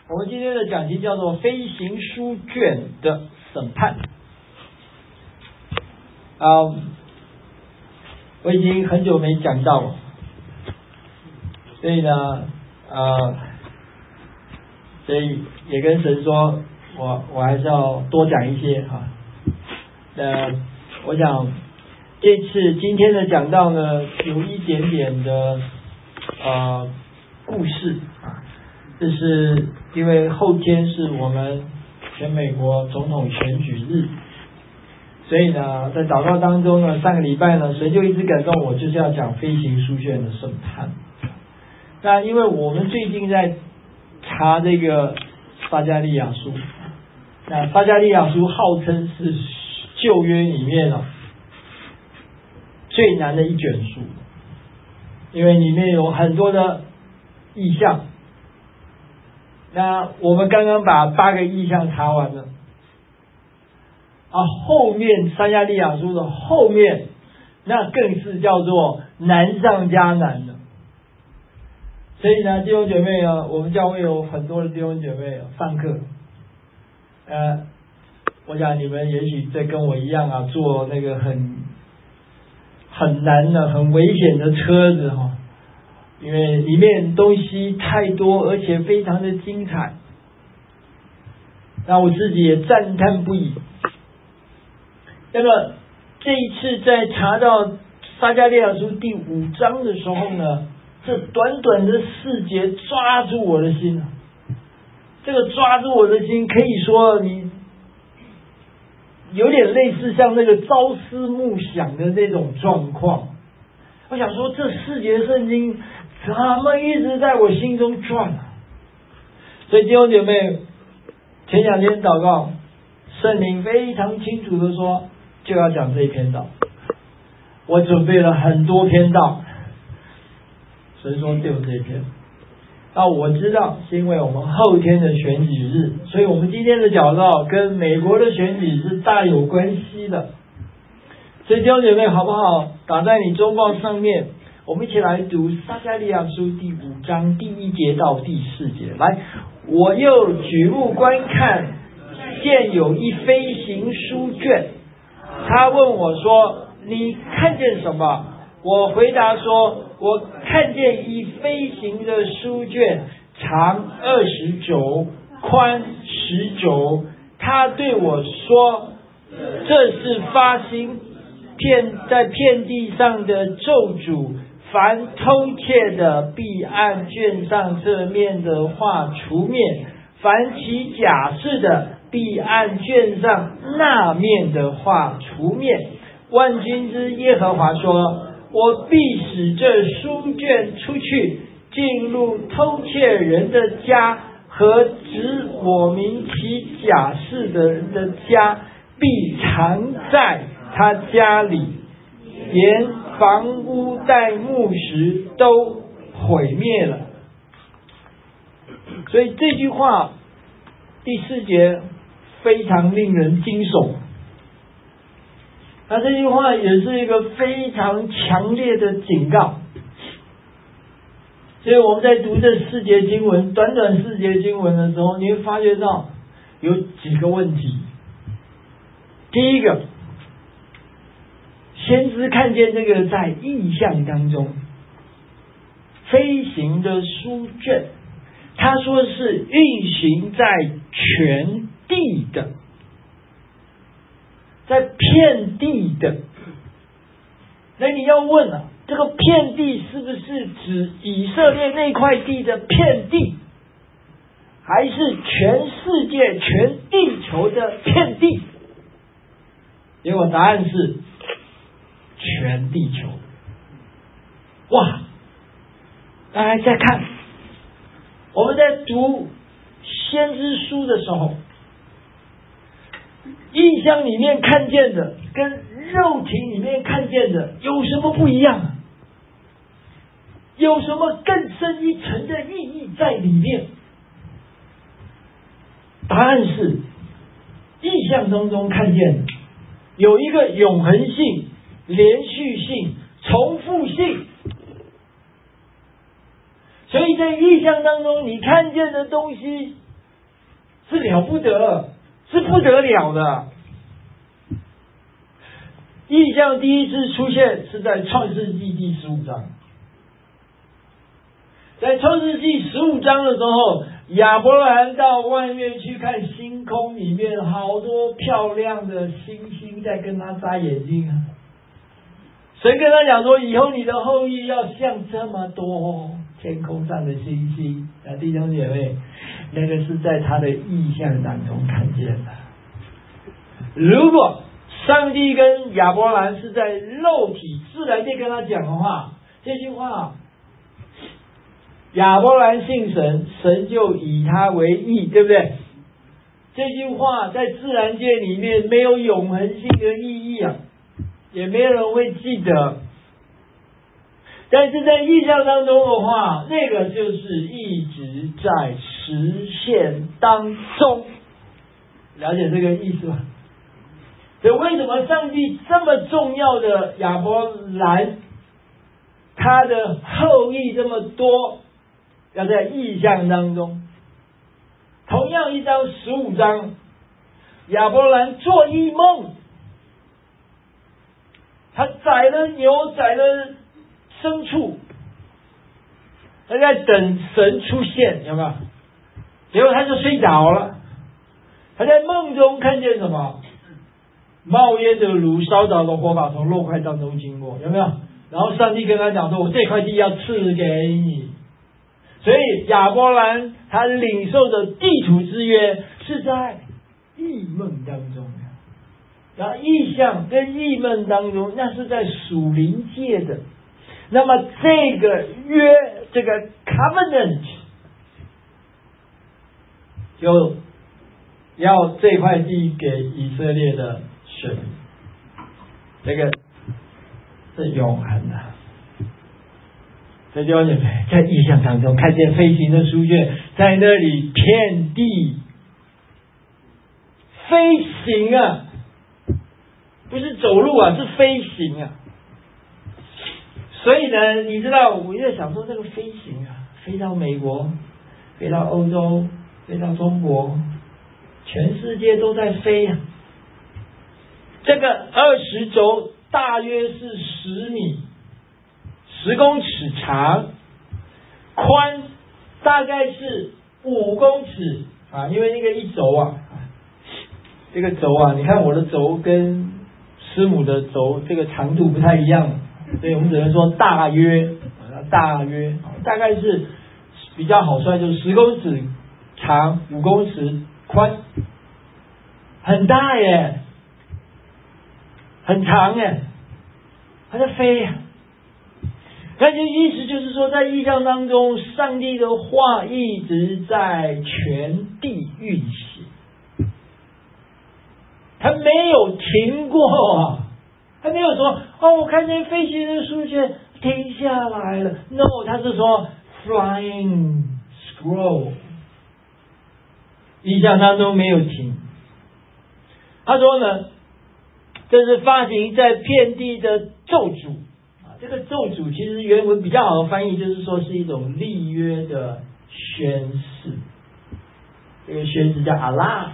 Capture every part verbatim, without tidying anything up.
我们今天的讲题叫做飞行书卷的审判。啊，我已经很久没讲到了，所以呢，呃，所以也跟神说，我我还是要多讲一些哈。呃，我想这次今天的讲道呢，有一点点的呃故事啊，这是因为后天是我们全美国总统选举日。所以呢，在祷告当中呢，上个礼拜呢，神就一直感动我，就是要讲飞行书卷的审判。那因为我们最近在查这个撒迦利亚书，那撒迦利亚书号称是旧约里面啊最难的一卷书，因为里面有很多的意象。那我们刚刚把八个意象查完了。啊，后面撒迦利亚书的后面，那更是叫做难上加难了。所以呢，弟兄姐妹啊，我们教会有很多的弟兄姐妹上课，呃，我想你们也许在跟我一样啊，坐那个很很难的、很危险的车子哈，因为里面东西太多，而且非常的精彩。那我自己也赞叹不已。那么这一次在查到撒迦利亚书第五章的时候呢，这短短的四节抓住我的心。这个抓住我的心，可以说你有点类似像那个朝思暮想的那种状况。我想说，这四节圣经怎么一直在我心中转啊？所以弟兄姐妹，前两天祷告，圣灵非常清楚的说，就要讲这一篇道。我准备了很多篇道，神说就这一篇。那我知道是因为我们后天的选举日，所以我们今天的讲道跟美国的选举是大有关系的。所以弟兄姐妹好不好？打在你周报上面，我们一起来读撒迦利亚书第五章第一节到第四节。来，我又举目观看，见有一飞行书卷。他问我说，你看见什么？我回答说，我看见一飞行的书卷，长二十肘，宽十肘。他对我说，这是发行遍在遍地上的咒诅，凡偷窃的必按卷上这面的画除灭，凡起假誓的必按卷上那面的画除灭。万军之耶和华说，我必使这书卷出去，进入偷窃人的家和指我民起假誓的人的家，必藏在他家里，连房屋带木石都毁灭了。所以这句话第四节非常令人惊悚。那这句话也是一个非常强烈的警告。所以我们在读这四节经文，短短四节经文的时候，你会发觉到有几个问题。第一个，先知看见这个在异象当中飞行的书卷，他说是运行在全地的，在遍地的。那你要问了、啊，这个遍地是不是指以色列那块地的遍地，还是全世界全地球的遍地？结果答案是全地球。哇！大家再看，我们在读先知书的时候，异象里面看见的跟肉体里面看见的有什么不一样啊？有什么更深一层的意义在里面？答案是，异象当中看见的有一个永恒性、连续性、重复性。所以在异象当中你看见的东西是了不得，是不得了的。异象第一次出现是在创世纪第十五章，在创世纪十五章的时候，亚伯兰到外面去看星空里面好多漂亮的星星在跟他眨眼睛啊。神跟他讲说，以后你的后裔要像这么多天空上的星星啊，弟兄姐妹，那个是在他的意象当中看见的。如果上帝跟亚伯兰是在肉体自然界跟他讲的话，这句话亚伯兰信神，神就以他为义，对不对？这句话在自然界里面没有永恒性的意义啊，也没有人会记得。但是在意象当中的话，那个就是一直在实现当中。了解这个意思吗？所以为什么上帝这么重要的亚伯兰，他的后裔这么多，要在意象当中？同样一章十五章，亚伯兰做异梦，他宰了牛，宰了牲畜，他在等神出现，有没有？结果他就睡着了。他在梦中看见什么？冒烟的炉，烧着的火把从肉块当中经过，有没有？然后上帝跟他讲说，我这块地要赐给你。所以亚伯兰他领受的地土之约是在异梦当中的，然后异象跟异梦当中，那是在属灵界的。那么这个约，这个 covenant 就要这块地给以色列的选民，这个是永恒的。所以弟兄姐妹，在异象当中看见飞行的书卷，在那里遍地飞行啊，不是走路啊，是飞行啊。所以呢，你知道，我在想说，这个飞行啊，飞到美国，飞到欧洲，飞到中国，全世界都在飞啊。这个二十轴大约是十米，十公尺长，宽大概是五公尺啊，因为那个一轴啊，这个轴啊，你看我的轴跟师母的轴这个长度不太一样，所以我们只能说大约，大约大概是比较好算，就是十公尺长，五公尺宽，很大耶，很长耶，它在飞呀。那就意思就是说，在异象当中，上帝的话一直在全地运行，他没有停过啊，他没有说哦，我看见飞行的书卷停下来了。No， 他是说 flying scroll， 异象当中没有停。他说呢，这是发行在遍地的咒诅。这个咒诅其实原文比较好的翻译就是说是一种立约的宣誓，这个宣誓叫阿拉。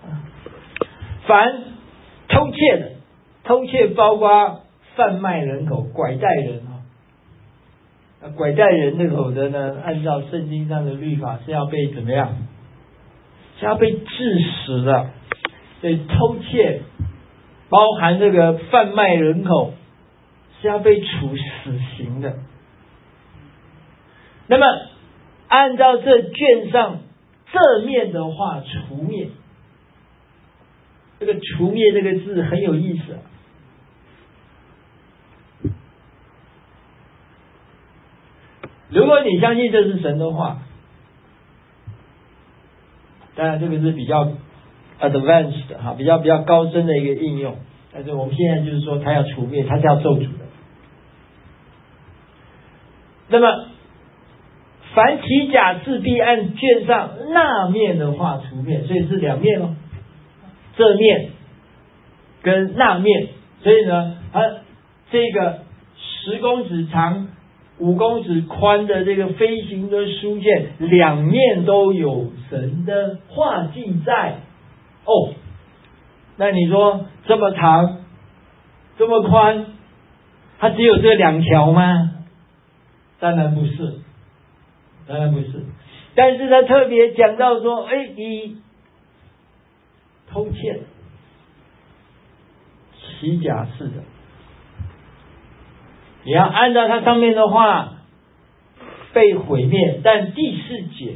凡偷窃的，偷窃包括贩卖人口、拐带人啊，拐带人的口的呢，按照圣经上的律法是要被怎么样？是要被治死的。所以偷窃包含这个贩卖人口，是要被处死刑的。那么按照这卷上这面的话，除灭，这个除灭这个字很有意思啊。如果你相信这是神的话，当然这个是比较 advanced 的哈，比较比较高深的一个应用。但是我们现在就是说，他要除灭，他是要咒诅的。那么，凡其甲次必按卷上那面的话除灭，所以是两面哦，这面跟那面。所以呢，它这个十公尺长、 五公尺宽的这个飞行的书卷，两面都有神的画记在。哦，那你说这么长，这么宽，它只有这两条吗？当然不是，当然不是。但是他特别讲到说，哎，你偷窃起假式的，你要按照它上面的话被毁灭。但第四节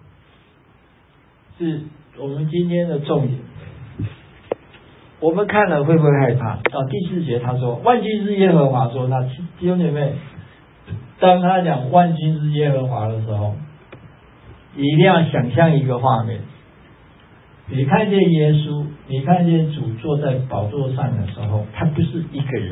是我们今天的重点，我们看了会不会害怕？到第四节他说，万军之耶和华说，那弟兄姐妹，当他讲万军之耶和华的时候，你一定要想象一个画面，你看见耶稣，你看见主坐在宝座上的时候，他不是一个人，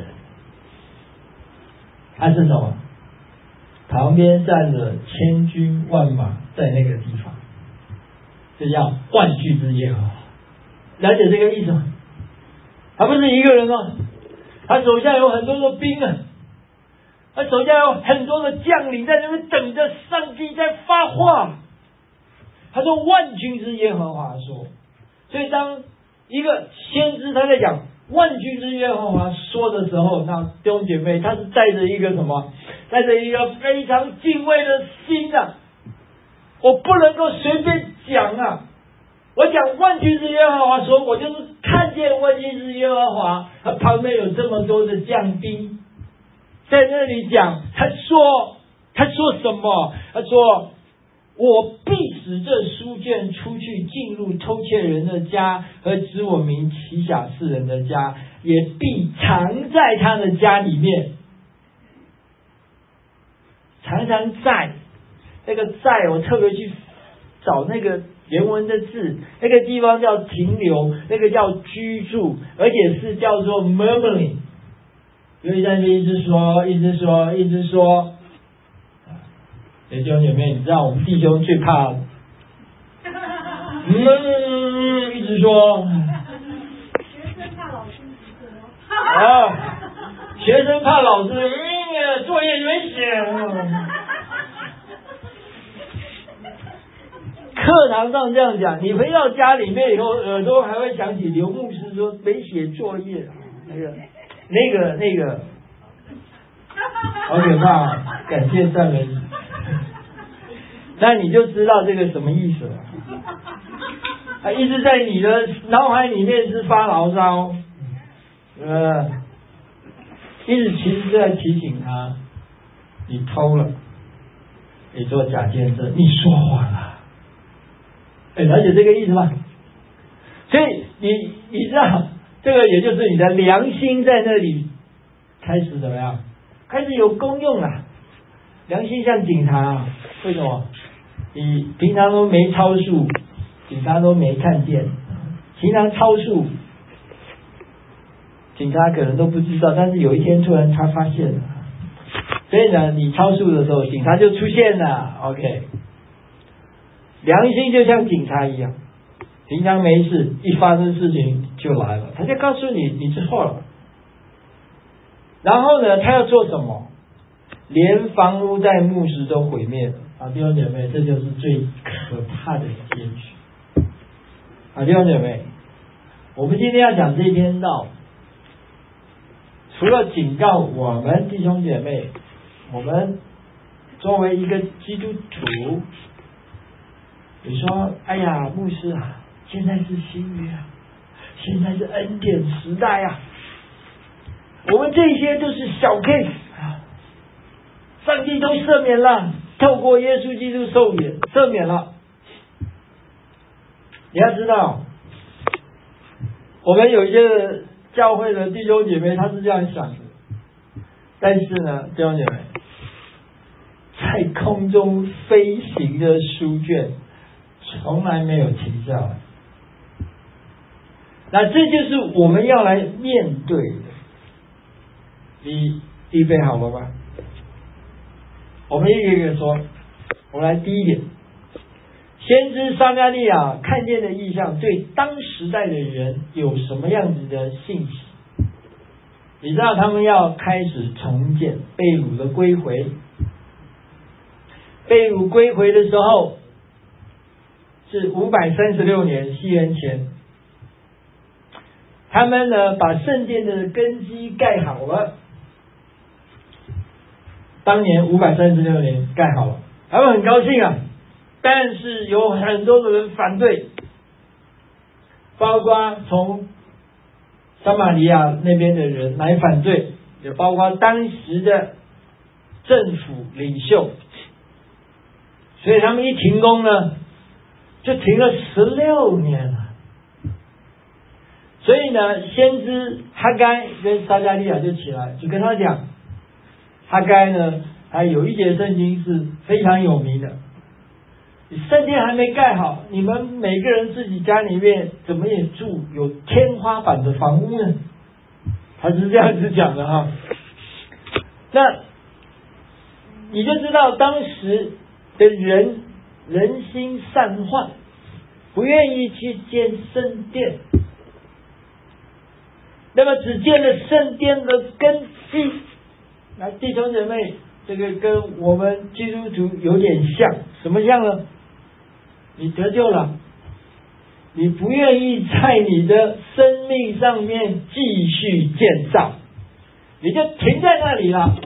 他是什么？旁边站着千军万马在那个地方，这叫万军之耶和华。了解这个意思吗？他不是一个人哦，他手下有很多的兵啊，他手下有很多的将领在那边等着上帝在发话。他说万军之耶和华说，所以当一个先知他在讲万军之耶和华说的时候，那弟兄姐妹，他是带着一个什么？带着一个非常敬畏的心啊！我不能够随便讲啊！我讲万军之耶和华说，我就是看见万军之耶和华，他旁边有这么多的将兵在那里讲。他说，他说什么？他说，我必使这书卷出去，进入偷窃人的家和指我名起假示人的家，也必藏在他的家里面。常常在那个在，我特别去找那个原文的字，那个地方叫停留，那个叫居住，而且是叫做 murmuring， 所以在那边一直说，一直说，一直说。弟兄姐妹，你知道我们弟兄最怕，嗯，一直说。 学生怕老师说。 啊，学生怕老师，嗯，作业没写。课堂上这样讲，你回到家里面以后，耳朵还会想起刘牧师说没写作业，那个、那个、那个，好可怕啊！感谢赞美主。那你就知道这个什么意思了。他一直在你的脑海里面是发牢骚，呃，一直其实是在提醒他，你偷了，你做假见证，你说谎了。哎，了解这个意思吗？所以你你知道，这个也就是你的良心在那里开始怎么样？开始有功用了。良心像警察，为什么？你平常都没超速，警察都没看见；平常超速，警察可能都不知道，但是有一天突然他发现了，所以呢，你超速的时候，警察就出现了。OK， 良心就像警察一样，平常没事，一发生事情就来了，他就告诉你你错了。然后呢，他要做什么？连房屋在牧时都毁灭了啊！弟兄姐妹，这就是最可怕的结局啊！弟兄姐妹，我们今天要讲这篇道，除了警告我们弟兄姐妹，我们作为一个基督徒，你说，哎呀，牧师啊，现在是新约啊，现在是恩典时代啊，我们这些都是小 case 啊。上帝都赦免了，透过耶稣基督受免赦免了。你要知道，我们有一些教会的弟兄姐妹，他是这样想的，但是呢，弟兄姐妹，在空中飞行的书卷从来没有停下来。那这就是我们要来面对的。你预备好了吗？我们一个一个说，我们来第一点，先知撒迦利亚看见的异象对当时代的人有什么样子的信息？你知道他们要开始重建，被掳的归回， 被掳归回的时候是五百三十六年西元前，他们呢把圣殿的根基盖好了，当年五百三十六年盖好了，他们很高兴啊，但是有很多的人反对，包括从撒玛利亚那边的人来反对，也包括当时的政府领袖，所以他们一停工呢，就停了十六年了。所以呢，先知哈该跟撒迦利亚就起来，就跟他讲，哈该呢，还有一节圣经是非常有名的，圣殿还没盖好，你们每个人自己家里面怎么也住有天花板的房屋呢？他是这样子讲的哈。那你就知道当时的人人心散涣，不愿意去建圣殿，那么只建了圣殿的根基。那弟兄姐妹，这个跟我们基督徒有点像，什么像呢？你得救了，你不愿意在你的生命上面继续建造，你就停在那里了，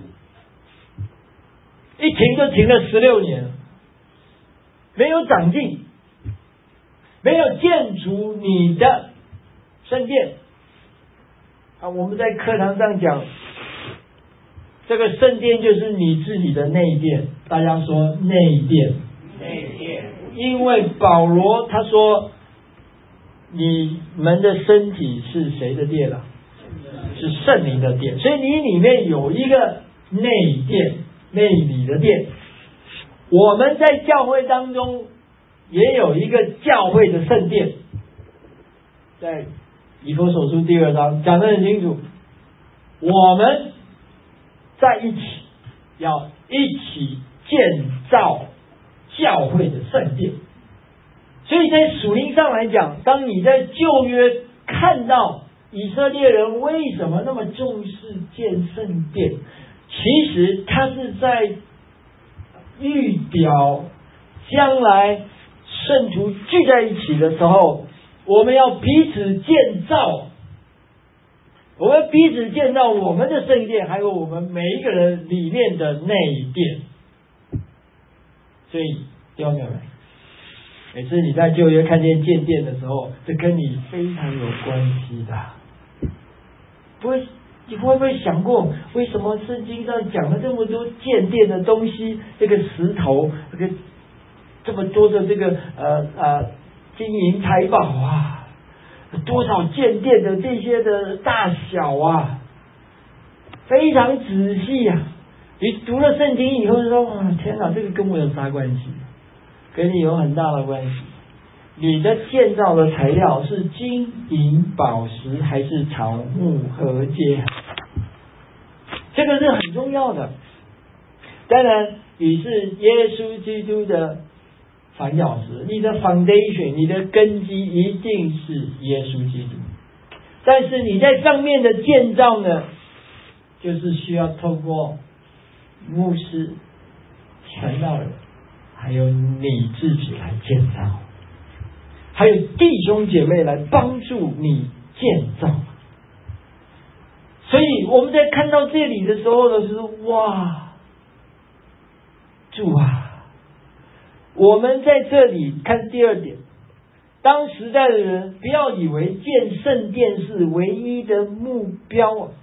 一停就停了十六年，没有长进，没有建筑你的圣殿啊。我们在课堂上讲，这个圣殿就是你自己的内殿，大家说内殿， 内殿。 因为保罗他说，你们的身体是谁的殿啊？是圣灵的殿，所以你里面有一个内殿，内里的殿。我们在教会当中也有一个教会的圣殿，在以弗所书第二章讲得很清楚，我们在一起要一起建造教会的圣殿。所以在属灵上来讲，当你在旧约看到以色列人为什么那么重视建圣殿，其实他是在预表将来圣徒聚在一起的时候，我们要彼此建造，我们彼此建造我们的圣殿，还有我们每一个人里面的内殿。所以弟兄姊妹，每次你在旧约看见建殿的时候，这跟你非常有关系的。不会，你会不会想过，为什么圣经上讲了这么多建殿的东西？这个石头，这个这么多的这个呃呃金银财宝啊，多少建殿的这些的大小啊，非常仔细啊。你读了圣经以后说，哇，天哪，这个跟我有啥关系？跟你有很大的关系。你的建造的材料是金银宝石还是草木禾秸？这个是很重要的。当然，你是耶稣基督的反脚石，你的 foundation， 你的根基一定是耶稣基督。但是你在上面的建造呢，就是需要透过牧师、传道人，还有你自己来建造，还有弟兄姐妹来帮助你建造。所以我们在看到这里的时候呢，是哇，主啊！我们在这里看第二点，当时代的人不要以为建圣殿是唯一的目标啊！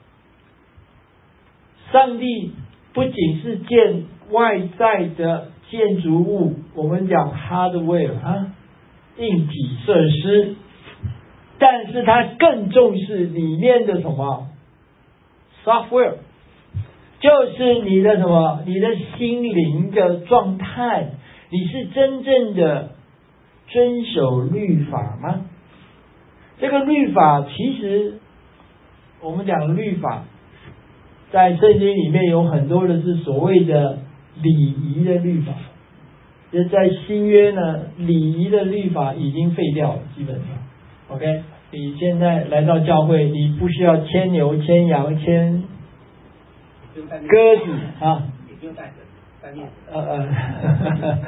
上帝不仅是建外在的建筑物，我们讲 hardware 啊，硬体设施，但是他更重视里面的什么 software， 就是你的什么，你的心灵的状态，你是真正的遵守律法吗？这个律法其实我们讲律法，在圣经里面有很多的是所谓的礼仪的律法，就在新约呢，礼仪的律法已经废掉了，基本上 OK。 你现在来到教会，你不需要牵牛牵羊牵鸽子啊， 也不用带绳子， 呃呃，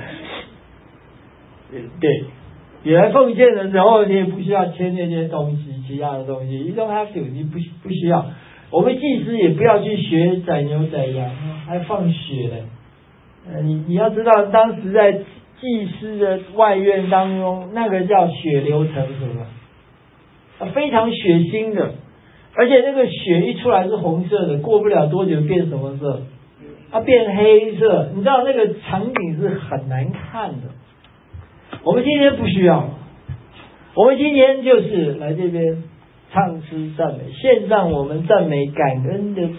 对，你来奉献的时候，你也不需要签那些东西，其他的东西，you don't have to，你不不需要。我们祭司也不要去学宰牛宰羊，还放血的。呃，你你要知道，当时在祭司的外院当中，那个叫血流成河，啊，非常血腥的，而且那个血一出来是红色的，过不了多久变什么色？它变黑色，你知道那个场景是很难看的。我们今天不需要，我们今天就是来这边唱诗赞美，献上我们赞美感恩的。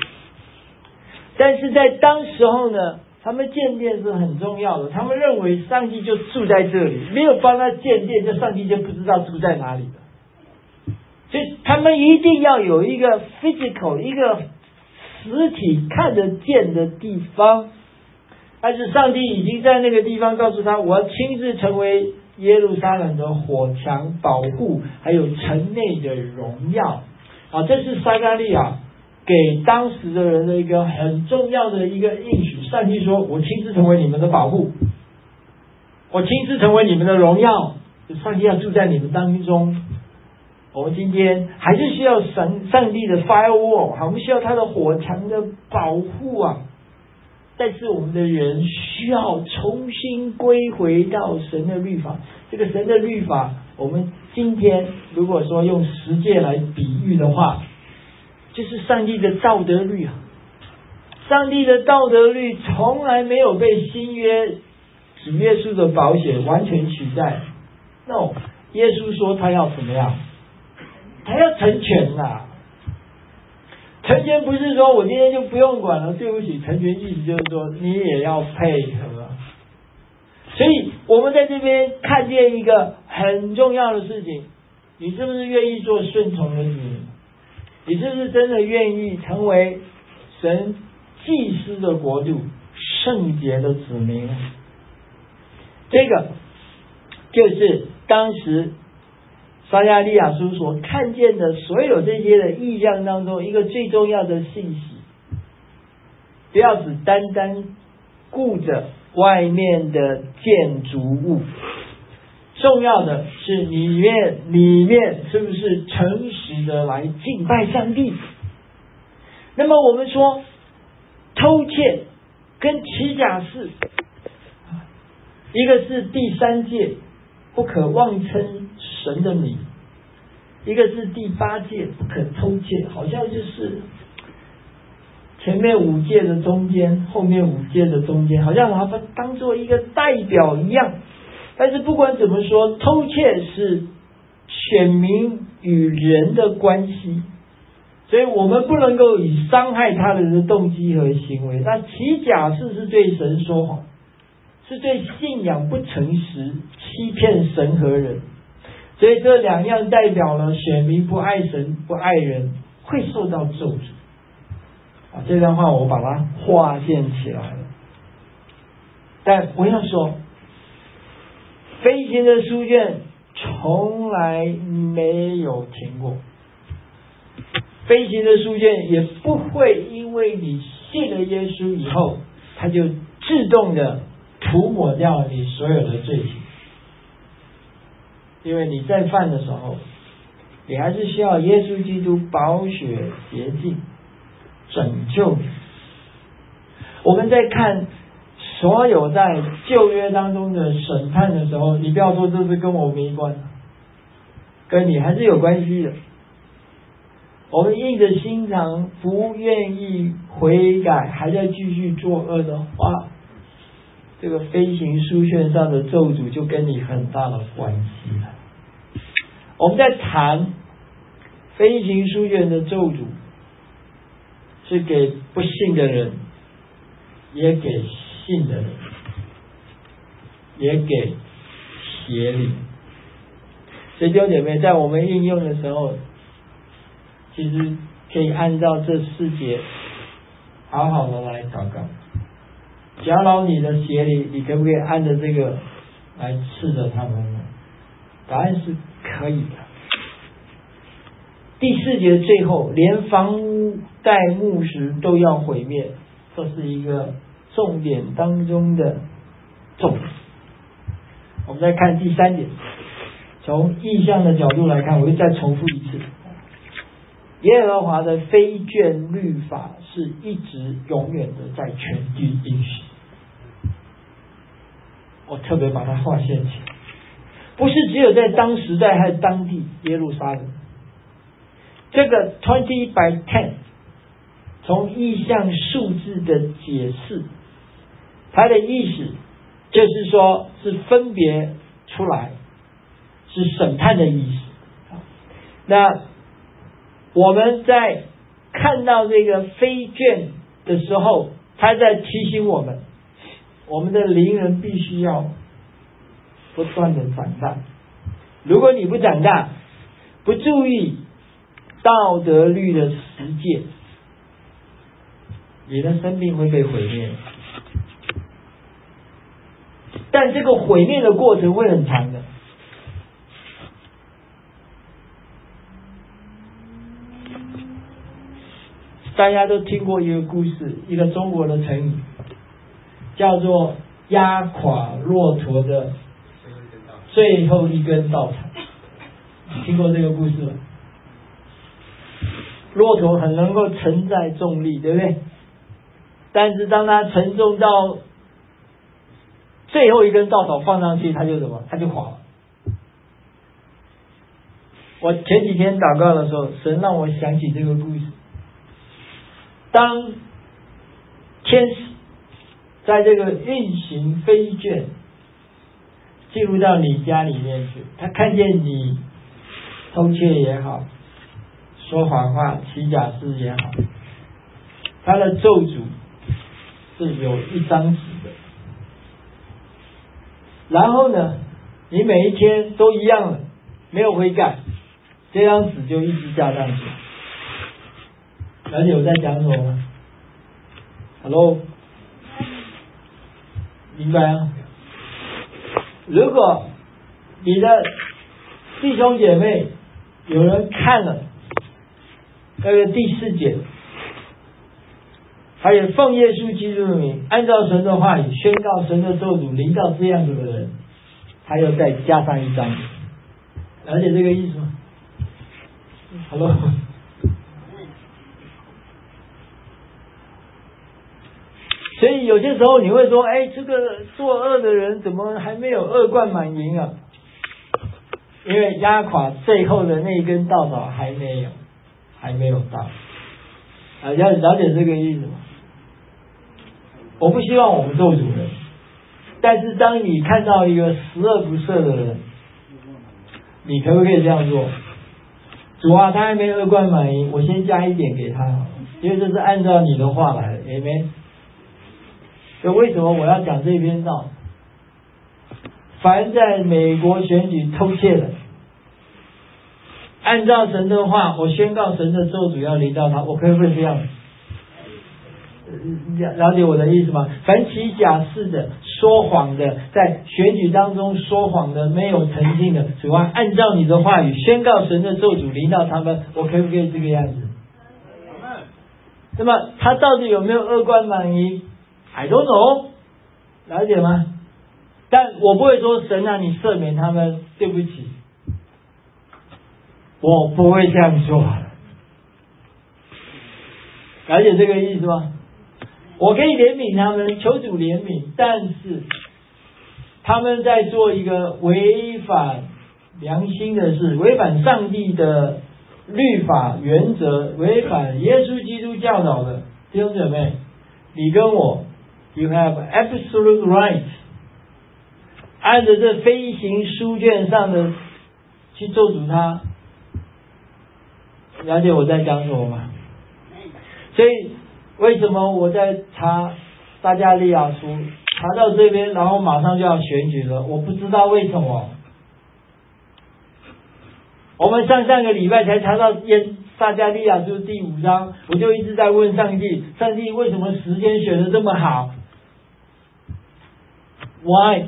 但是在当时候呢，他们建殿是很重要的，他们认为上帝就住在这里，没有帮他建殿，就上帝就不知道住在哪里了。所以他们一定要有一个 physical 一个实体看得见的地方，但是上帝已经在那个地方告诉他，我要亲自成为耶路撒冷的火墙保护，还有城内的荣耀啊！这是撒迦利亚给当时的人的一个很重要的一个应许。上帝说，我亲自成为你们的保护，我亲自成为你们的荣耀，上帝要住在你们当中。我们今天还是需要神上帝的 firewall， 我们需要他的火墙的保护啊！但是我们的人需要重新归回到神的律法。这个神的律法，我们今天如果说用十诫来比喻的话，就是上帝的道德律啊！上帝的道德律从来没有被新约主耶稣的宝血完全取代。no， 耶稣说他要怎么样？他要成全啦。成全不是说我今天就不用管了，对不起，成全意思就是说你也要配合。所以我们在这边看见一个很重要的事情，你是不是愿意做顺从的子民？你是不是真的愿意成为神祭司的国度、圣洁的子民？这个就是当时撒迦利亚书所看见的所有这些的意象当中一个最重要的信息。不要只单单顾着外面的建筑物，重要的是里面里面是不是诚实的来敬拜上帝。那么我们说偷窃跟欺假是，一个是第三诫不可妄称神的名，一个是第八诫不可偷窃，好像就是前面五诫的中间，后面五诫的中间，好像把它当做一个代表一样。但是不管怎么说，偷窃是选民与人的关系，所以我们不能够以伤害他人的动机和行为。但欺假是是对神说谎，是对信仰不诚实，欺骗神和人。所以这两样代表了选民不爱神不爱人会受到咒诅啊！这段话我把它划线起来了。但我要说，飞行的书卷从来没有停过，飞行的书卷也不会因为你信了耶稣以后，它就自动的涂抹掉你所有的罪行。因为你在犯的时候，你还是需要耶稣基督宝血洁净拯救你。我们在看所有在旧约当中的审判的时候，你不要说这是跟我没关，跟你还是有关系的。我们硬着心肠不愿意悔改，还在继续作恶的话，这个飞行书卷上的咒诅就跟你很大的关系了。我们在谈飞行书卷的咒诅，是给不信的人，也给信的人，也给邪灵。所以弟兄姐妹，在我们应用的时候，其实可以按照这四节好好的来祷告。假如你的邪灵，你可不可以按着这个来斥责他们呢？答案是可以的。第四节最后，连房屋带木石都要毁灭，这是一个重点当中的重点。我们再看第三点，从意象的角度来看，我会再重复一次。耶和华的非眷律法是一直永远的在全地运行。我特别把它划线起来，不是只有在当时代还有当地耶路撒冷。这个 twenty by ten 从意象数字的解释，它的意思就是说是分别出来，是审判的意思。那我们在看到这个非眷的时候，他在提醒我们，我们的灵人必须要不断的长大。如果你不长大，不注意道德律的实践，你的生命会被毁灭。但这个毁灭的过程会很长的。大家都听过一个故事，一个中国的成语，叫做压垮骆驼的最后一根稻草。听过这个故事吗？骆驼很能够承载重力，对不对？但是当它承重到最后一根稻草放上去，它就什么？它就滑了。我前几天祷告的时候，神让我想起这个故事。当天使在这个运行飞卷进入到你家里面去，他看见你偷窃也好，说谎话、起假誓也好，他的咒诅是有一张纸的。然后呢，你每一天都一样了，没有悔改，这张纸就一直加上去。了解我在讲什么吗 ？Hello， 明白啊？如果你的弟兄姐妹有人看了那个第四节，还有奉耶稣基督的名，按照神的话语宣告神的咒诅临到这样子的人，他又再加上一张，了解这个意思吗 ？Hello。所以有些时候你会说，哎，这个作恶的人怎么还没有恶贯满盈啊？因为压垮最后的那一根稻草还没有，还没有到。啊，要了解这个意思吗？我不希望我们咒诅人，但是当你看到一个十恶不赦的人，你可不可以这样做？主啊，他还没恶贯满盈，我先加一点给他好了，因为这是按照你的话来的 ，Amen。所以为什么我要讲这篇道？凡在美国选举偷窃的，按照神的话，我宣告神的咒诅要临到他，我可不可以这样？了解我的意思吗？凡起假誓的、说谎的，在选举当中说谎的、没有诚信的，主要按照你的话语宣告神的咒诅临到他们，我可不可以这个样子？那么他到底有没有恶贯满盈？I don't know， 了解吗？但我不会说神啊，你赦免他们，对不起，我不会这样做。了解这个意思吗？我可以怜悯他们，求主怜悯，但是他们在做一个违反良心的事，违反上帝的律法原则，违反耶稣基督教导的弟兄姐妹，你跟我 You have absolute right 按着这飞行书卷上的去咒诅他。了解我在讲什么吗？所以为什么我在查撒迦利亚书查到这边，然后马上就要选举了？我不知道为什么。我们上上个礼拜才查到撒迦利亚书第五章，我就一直在问上帝，上帝为什么时间选得这么好 ？Why？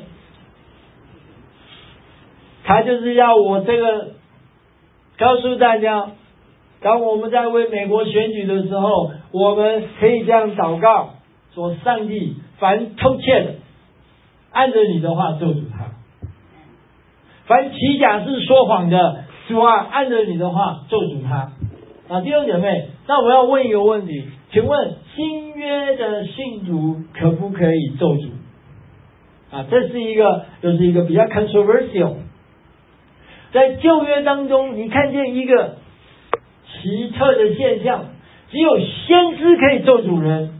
他就是要我这个告诉大家，当我们在为美国选举的时候，我们可以这样祷告，说上帝凡偷窃的，按着你的话咒诅他；凡起假誓说谎的，主啊，按着你的话咒诅他。啊，弟兄姐妹，那我要问一个问题，请问新约的信徒可不可以咒诅？啊，这是一个，就是一个比较 controversial。在旧约当中，你看见一个奇特的现象，只有先知可以咒诅人，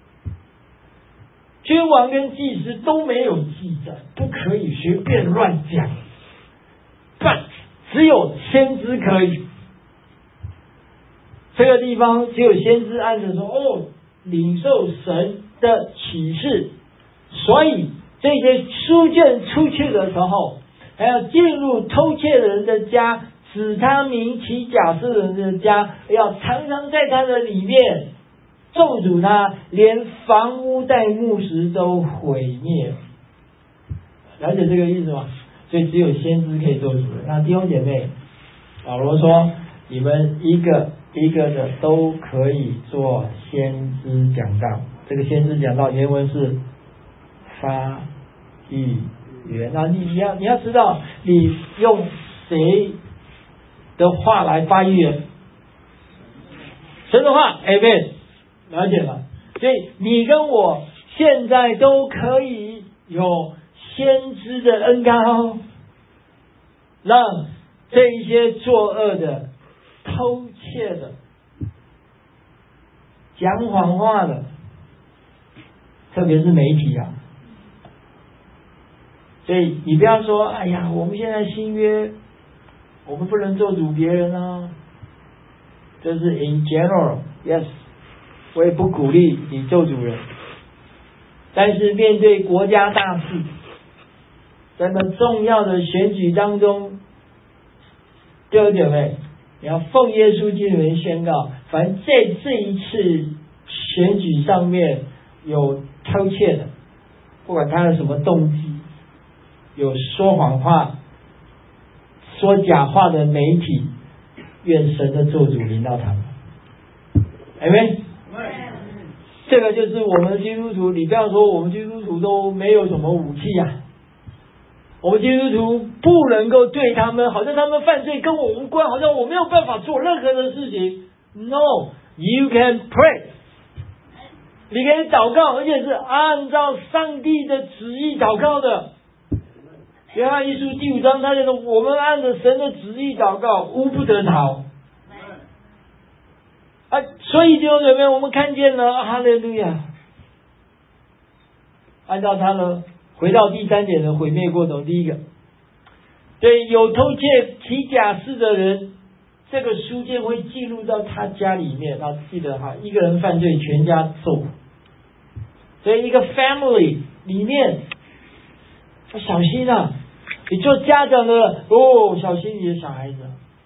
君王跟祭司都没有记载，不可以随便乱讲。但只有先知可以。这个地方只有先知按着说，哦，领受神的启示，所以这些书卷出去的时候，还要进入偷窃人的家，使他名起假誓人的家，要常常在他的里面咒诅他，连房屋带木石都毁灭。了解这个意思吗？所以只有先知可以咒诅人。那弟兄姐妹，保罗说，你们一个一个的都可以做先知讲道。这个先知讲道原文是发预言。那你你要你要知道，你用谁的话来发预言？神的话 ，Amen， 了解了。所以你跟我现在都可以有先知的恩膏，让这一些作恶的、偷窃的、讲谎话的，特别是媒体啊。所以你不要说，哎呀，我们现在新约，我们不能咒诅别人啊。这是 in general， yes， 我也不鼓励你咒诅人。但是面对国家大事，在那重要的选举当中，弟兄姐妹，你要奉耶稣基督的名宣告，反正在这一次选举上面有偷窃的，不管他有什么动机，有说谎话、说假话的媒体，愿神的咒诅临到他们。阿们。这个就是我们基督徒，你不要说我们基督徒都没有什么武器啊，我们基督徒不能够对他们好像他们犯罪跟我无关，好像我没有办法做任何的事情。No， you can pray， 你可以祷告，而且是按照上帝的旨意祷告的。约翰一书第五章他就说，我们按着神的旨意祷告，无不得逃。啊，所以弟兄姊妹，我们看见了，哈利路亚！按照他呢，回到第三点的毁灭过程，第一个，对有偷窃起假誓的人，这个书卷会记录到他家里面。啊，记得哈，一个人犯罪，全家受。所以一个 family 里面，要小心啊！你做家长的哦，小心你的小孩子。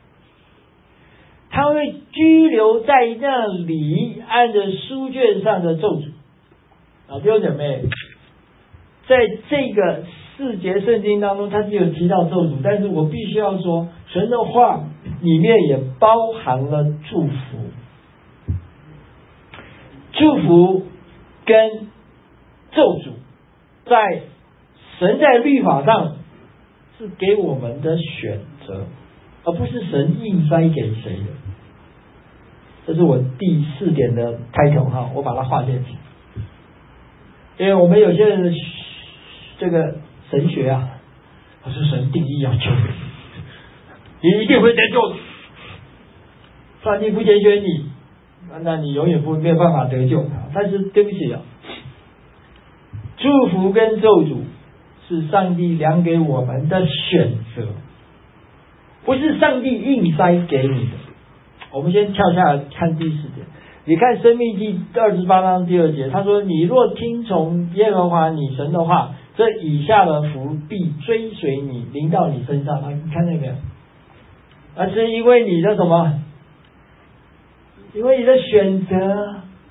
他会拘留在那里，按着书卷上的咒诅。啊，弟兄姐妹，在这个四节圣经当中，他只有提到咒诅，但是我必须要说，神的话里面也包含了祝福。祝福跟咒诅，在神在律法上是给我们的选择，而不是神硬塞给谁的。这是我第四点的 title 哈，我把它划进去。因为我们有些人的这个神学啊，我说神定义要救你，你一定会得救的。上帝不拣选你，那你永远不没有办法得救。但是对不起啊，祝福跟咒诅是上帝量给我们的选择，不是上帝硬塞给你的。我们先跳下来看第四点，你看申命记二十八章第二节，他说，你若听从耶和华你神的话，这以下的福必追随你，临到你身上。啊，你看那个，而是因为你的什么？因为你的选择。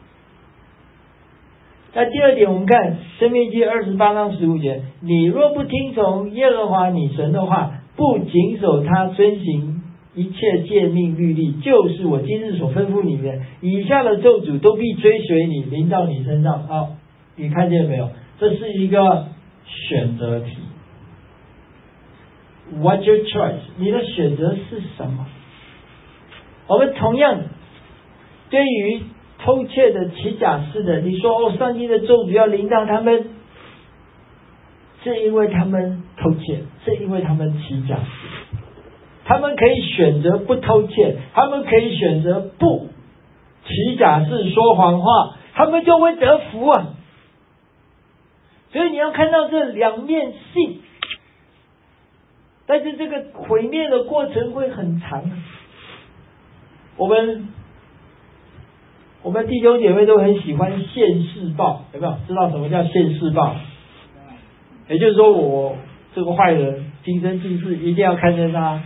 那第二点，我们看申命记二十八章十五节，你若不听从耶和华你神的话，不谨守他遵行一切诫命律例，就是我今日所吩咐你的，以下的咒诅都必追随你，临到你身上。好， 你看见没有？这是一个选择题。What's your choice？ 你的选择是什么？我们同样对于偷窃的、起假誓的，你说哦，上帝的咒诅要临到他们，是因为他们偷窃，是因为他们起假誓。他们可以选择不偷窃，他们可以选择不起假誓、说谎话，他们就会得福啊！所以你要看到这两面性，但是这个毁灭的过程会很长。我们我们弟兄姐妹都很喜欢现世报，有没有知道什么叫现世报？也就是说，我这个坏人今生今世一定要看见他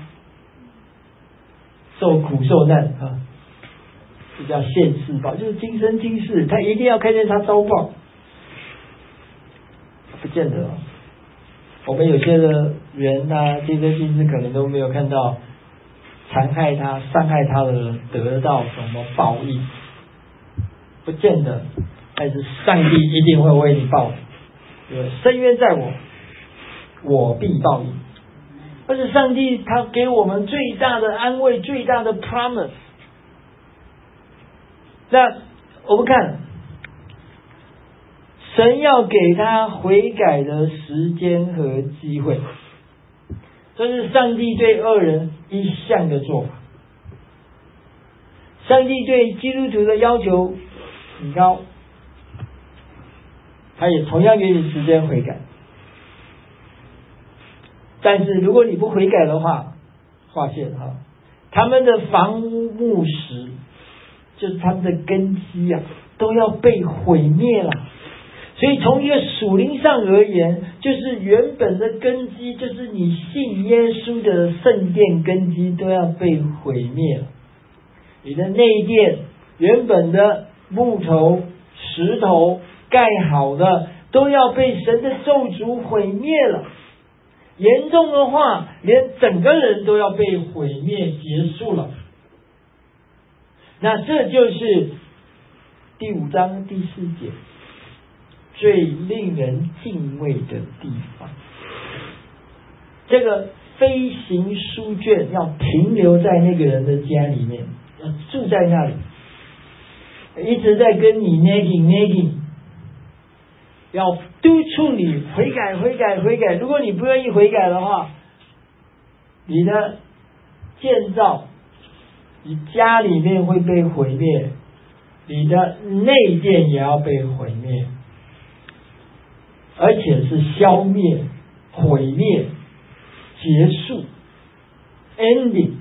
受苦受难啊，这叫现世报，就是今生今世他一定要看见他遭报。不见得，我们有些的人他今生今世可能都没有看到残害他、伤害他的人得到什么报应，不见得，但是上帝一定会为你报，因为深渊在我，我必报应。而且上帝他给我们最大的安慰、最大的 promise。那我们看，神要给他悔改的时间和机会，这是上帝对恶人一向的做法。上帝对基督徒的要求很高，他也同样给你时间悔改。但是如果你不悔改的话，发现哈，他们的房屋木石，就是他们的根基啊，都要被毁灭了。所以从一个属灵上而言，就是原本的根基，就是你信耶稣的圣殿根基都要被毁灭了。你的内殿原本的木头、石头盖好的，都要被神的咒诅毁灭了。严重的话，连整个人都要被毁灭结束了。那这就是第五章第四节最令人敬畏的地方。这个飞行书卷要停留在那个人的家里面，要住在那里，一直在跟你 nagging nagging， 要督促你悔改悔改悔改。如果你不愿意悔改的话，你的建造，你家里面会被毁灭，你的内殿也要被毁灭，而且是消灭、毁灭、结束 ending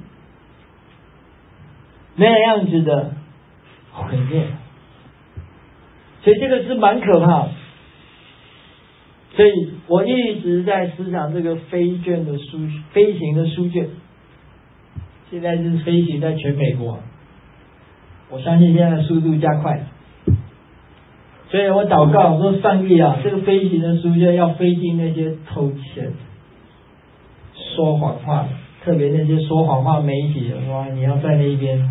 那样子的毁灭。所以这个是蛮可怕的。所以我一直在思想这个飞卷的书飞行的书卷，现在是飞行在全美国，我相信现在速度加快，所以我祷告说，上帝啊，这个飞行的书卷要飞进那些偷窃、说谎话，特别那些说谎话媒体，哇，你要在那一边，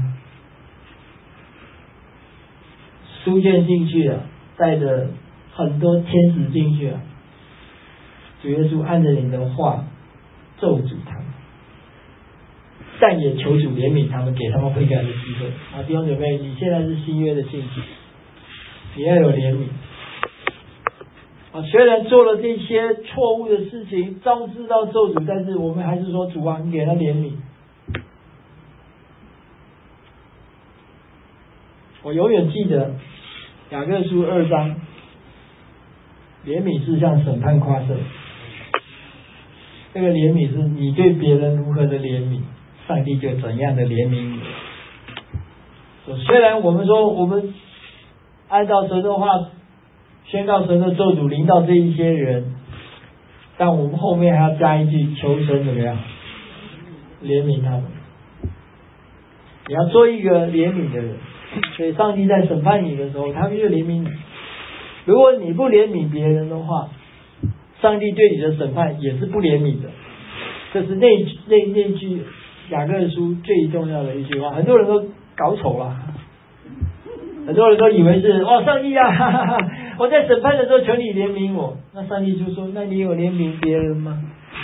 书卷进去了，带着很多天使进去了，主耶稣按着你的话咒诅他们，但也求主怜悯他们，给他们悔改的机会。啊，弟兄姐妹，你现在是新约的信徒，你要有怜悯。啊，虽然做了这些错误的事情，招致到咒诅，但是我们还是说，主啊，你给他怜悯。我永远记得雅各书二章，怜悯是向审判夸胜。这个怜悯是你对别人如何的怜悯，上帝就怎样的怜悯你。虽然我们说我们按照神的话宣告神的咒诅临到这一些人，但我们后面还要加一句，求神怎么样怜悯他们。你要做一个怜悯的人，所以上帝在审判你的时候，他们就怜悯你。如果你不怜悯别人的话，上帝对你的审判也是不怜悯的。这是那那那句雅各书最重要的一句话，很多人都搞错了，很多人都以为是哦，上帝啊，哈哈哈， 我在审判的时候求你怜悯我。那上帝就说，那你有怜悯别人吗？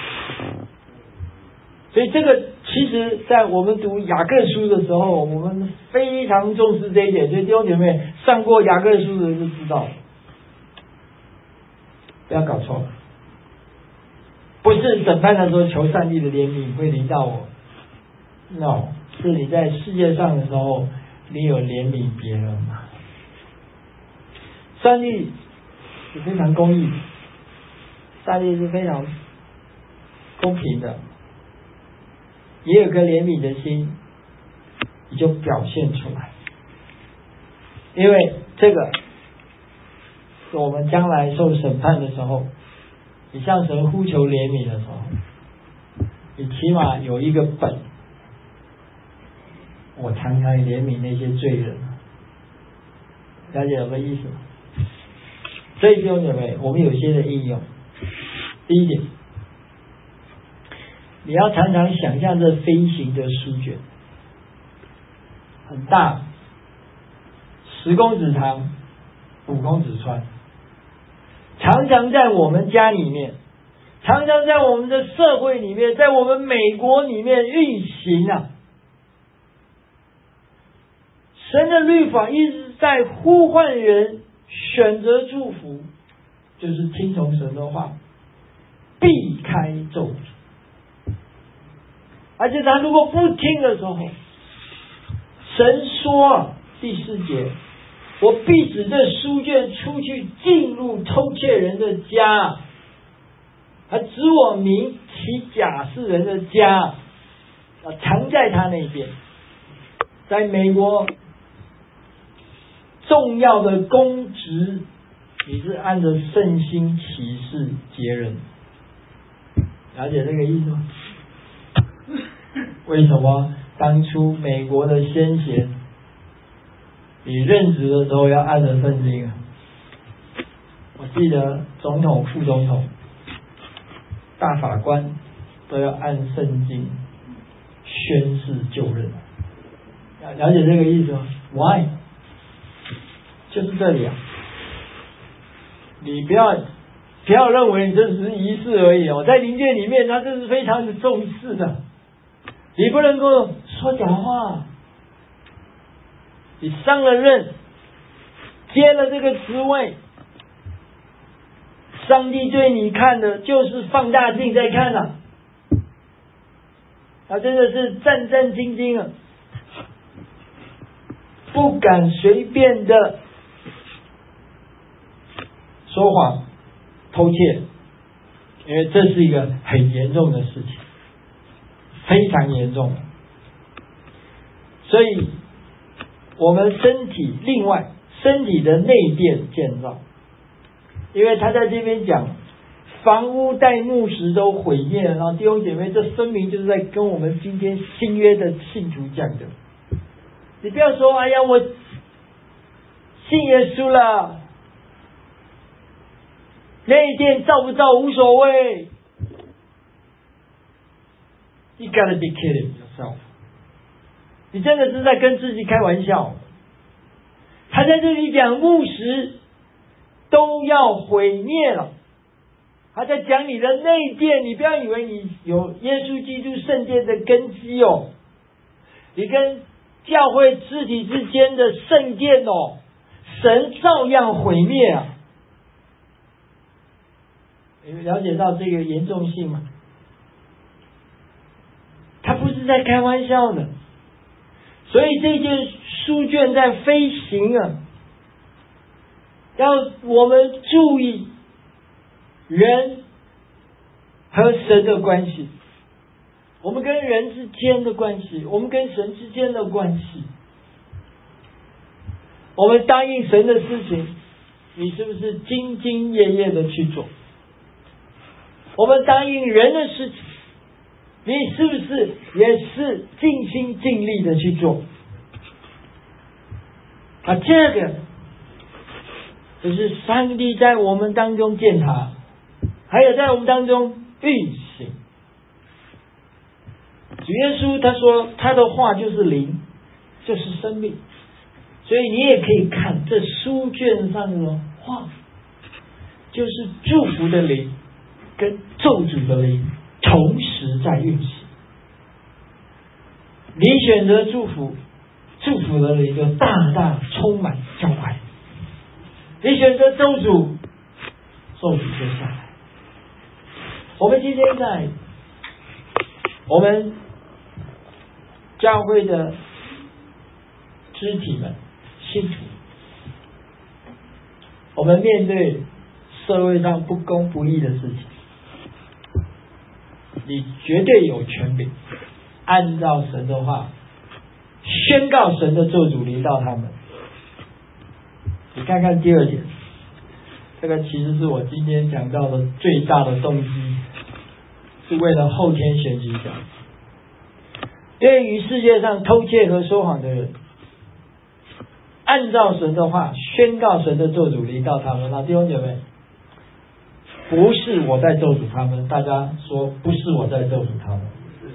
所以这个其实在我们读雅各书的时候，我们非常重视这一点。所以弟兄姐妹上过雅各书的人就知道，不要搞错了，不是审判的时候求上帝的怜悯会临到我 ，no， 是你在世界上的时候，你有怜悯别人吗？上帝是非常公义的，上帝是非常公平的，也有个怜悯的心，你就表现出来。因为这个是我们将来受审判的时候，你向神呼求怜悯的时候，你起码有一个本，我常常怜悯那些罪人。了解什么意思吗？所以弟兄姐妹，我们有些的应用。第一点，你要常常想象着飞行的书卷，很大，十公尺长，五公尺宽，常常在我们家里面，常常在我们的社会里面，在我们美国里面运行啊。神的律法一直在呼唤人选择祝福，就是听从神的话，避开咒诅。而且他如果不听的时候，神说第四节，我必使这书卷出去进入偷窃人的家，而指我名起假示人的家，藏在他那边。在美国重要的公职，你是按着圣心启示结人，了解这个意思吗？为什么当初美国的先贤，你任职的时候要按着圣经啊？我记得总统、副总统、大法官都要按圣经宣誓就任，了解这个意思吗 ？Why？ 就是这里啊！你不要不要认为你这只是仪式而已哦，在灵界里面，他这是非常的重视的。你不能够说假话，你上了任，接了这个职位，上帝对你看的就是放大镜在看啊，他真的是战战兢兢啊，不敢随便的说谎、偷窃，因为这是一个很严重的事情，非常严重。所以我们身体，另外身体的内殿建造，因为他在这边讲房屋带木石都毁灭了，然后弟兄姐妹，这声明就是在跟我们今天新约的信徒讲的。你不要说哎呀我信耶稣了，内殿造不造无所谓。You gotta be kidding yourself！ 你真的是在跟自己开玩笑。他在这里讲木石都要毁灭了，他在讲你的内殿，你不要以为你有耶稣基督圣殿的根基哦，你跟教会肢体之间的圣殿哦，神照样毁灭啊！你了解到这个严重性吗？他不是在开玩笑的，所以这件书卷在飞行啊，要我们注意人和神的关系，我们跟人之间的关系，我们跟神之间的关系。我们答应神的事情，你是不是兢兢业业的去做？我们答应人的事情，你是不是也是尽心尽力的去做？啊，这个就是上帝在我们当中建塔，还有在我们当中运行。主耶稣他说他的话就是灵，就是生命，所以你也可以看这书卷上的话就是祝福的灵跟咒诅的灵同时在运行。你选择祝福，祝福的灵就大大充满教会；你选择咒诅，咒诅就下来。我们今天在我们教会的肢体们、信徒，我们面对社会上不公不义的事情，你绝对有权柄按照神的话宣告神的咒诅临到他们。你看看第二点，这个其实是我今天讲到的最大的动机，是为了后天选举讲。对于世界上偷窃和说谎的人，按照神的话宣告神的咒诅临到他们。那弟兄姐妹，不是我在咒诅他们，大家说不是我在咒诅他们，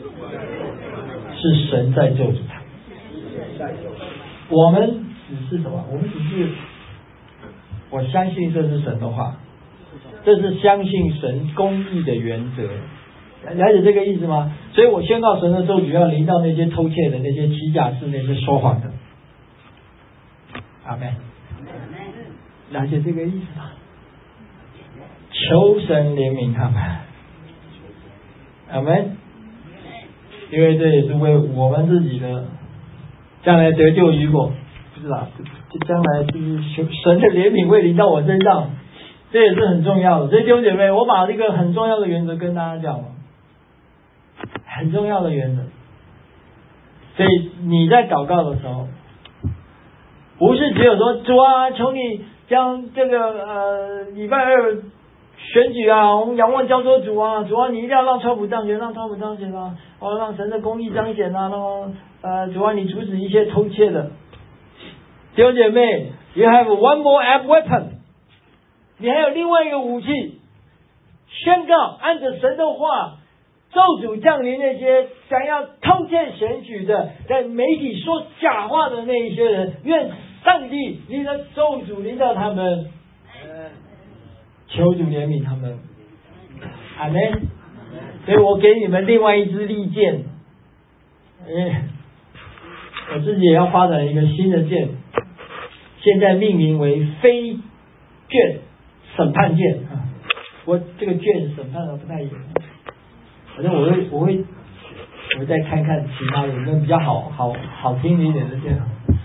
是神在咒诅他们。我们只是什么？我们只是我相信这是神的话，这是相信神公义的原则，了解这个意思吗？所以我宣告神的咒诅要临到那些偷窃的、那些欺假式、那些说谎的。阿们，了解这个意思吗？求神怜悯他们。阿们，因为这也是为我们自己的将来得救与否，不是吧？这将来就是神的怜悯会临到我身上，这也是很重要的。所以弟兄姐妹，我把这个很重要的原则跟大家讲了，很重要的原则。所以你在祷告的时候，不是只有说主啊，求你将这个呃礼拜二选举啊，我们仰望交托主啊，主啊，你一定要让川普当选，让川普当选啊，哦，让神的公义彰显啊，让呃主啊，你阻止一切偷窃的。弟兄姐妹 ，You have one more app weapon， 你还有另外一个武器，宣告按着神的话，咒诅降临那些想要偷窃选举的，在媒体说假话的那一些人，愿上帝你的咒诅临到他们，求主怜悯他们。阿们。所以我给你们另外一支利剑，哎，我自己也要发展一个新的剑，现在命名为非卷审判剑啊。我这个卷审判的不太一样，反正我会我会我再看看其他的有没有比较好好好听一点的剑。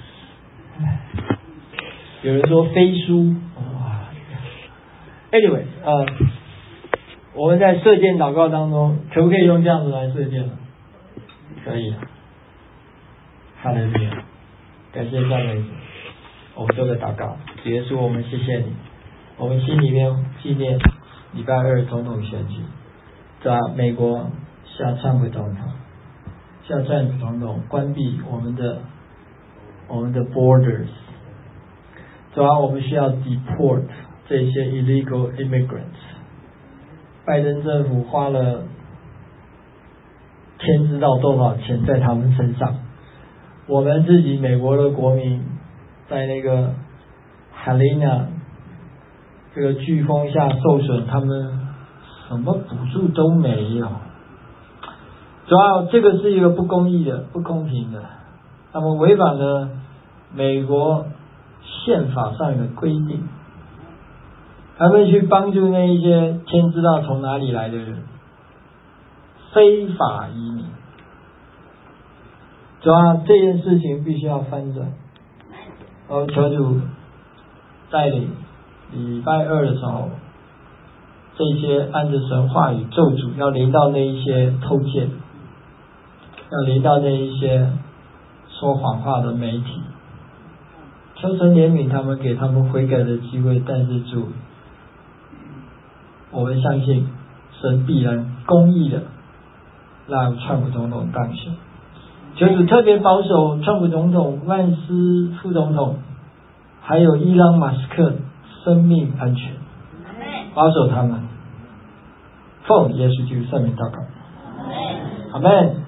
有人说飞书，哇 ，anyway， 呃，我们在射箭祷告当中，可不可以用这样子来射箭呢？可以。哈利路亚，感谢赞美主。我们做个祷告，耶稣，我们谢谢你，我们心里面纪念礼拜二总统选举，在美国向川普总统，向川普总统关闭我们的我们的 borders。主要我们需要 deport 这些 illegal immigrants。拜登政府花了天知道多少钱在他们身上，我们自己美国的国民在那个 Helena 这个飓风下受损，他们什么补助都没有。主要这个是一个不公义的、不公平的，他们违反了美国宪法上的规定，他们去帮助那一些天知道从哪里来的人，非法移民。主要这件事情必须要翻转，而求主带领礼拜二的时候，这些按着神话语咒诅要临到那一些偷窃，要临到那一些说谎话的媒体，求神怜悯他们，给他们悔改的机会。但是主，我们相信神必然公义的让川普总统当选。求主特别保守川普总统、万斯副总统，还有伊朗马斯克生命安全，保守他们。奉耶稣基督圣名祷告，阿们。